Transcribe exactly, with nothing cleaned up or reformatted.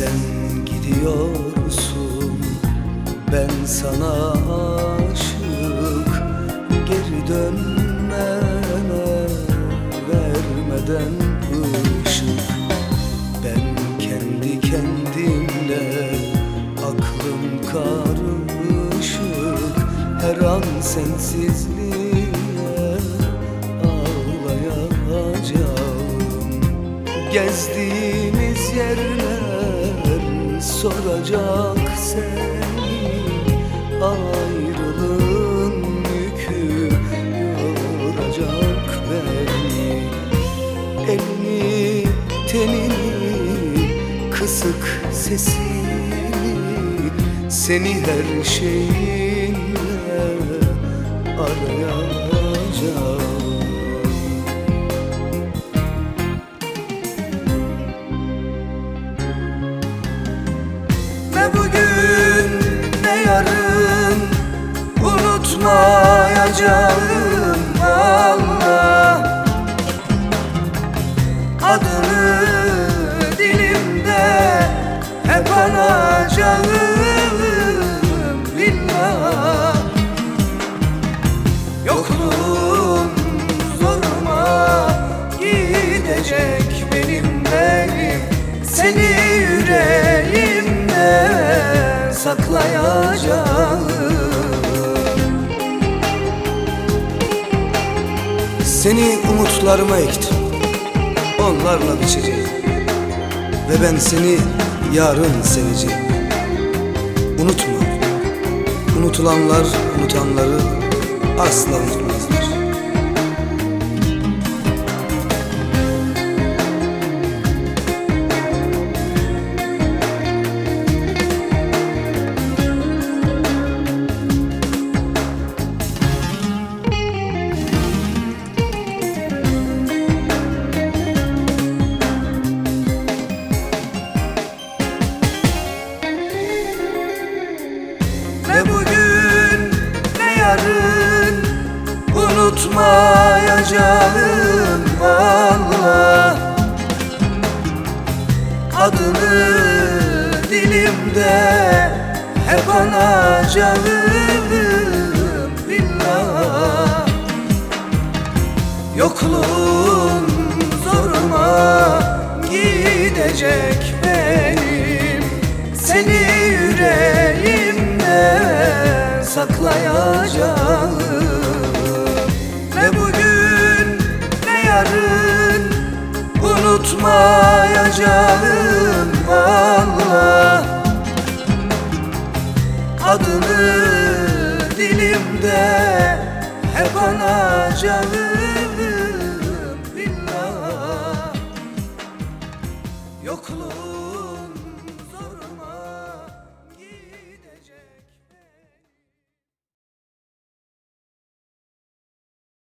Sen gidiyorsun, ben sana aşık. Geri dönmeme vermeden ışık. Ben kendi kendimle, aklım karışık. Her an sensizliğe ağlayacağım. Gezdiğimiz yerler soracak seni. Ayrılığın yükü yoracak beni. Elini, tenini, kısık sesini, seni her şeyinle arayacağım. Ne bugün ne yarın unutmayacağım Allah. Adını dilimde hep anacağım billah. Yokluğun zoruma gidecek benim benim. Seni yüreğimde saklayacağım. Seni umutlarıma ektim, onlarla biçeceğim. Ve ben seni yarın seveceğim. Unutma, unutulanlar unutanları asla unutmazlar. Ne bugün ne yarın unutmayacağım Allah. Adını dilimde hep anacağım billah. Yokluğun zoruma gidecek benim. Seni yüreğimde saklayacağım.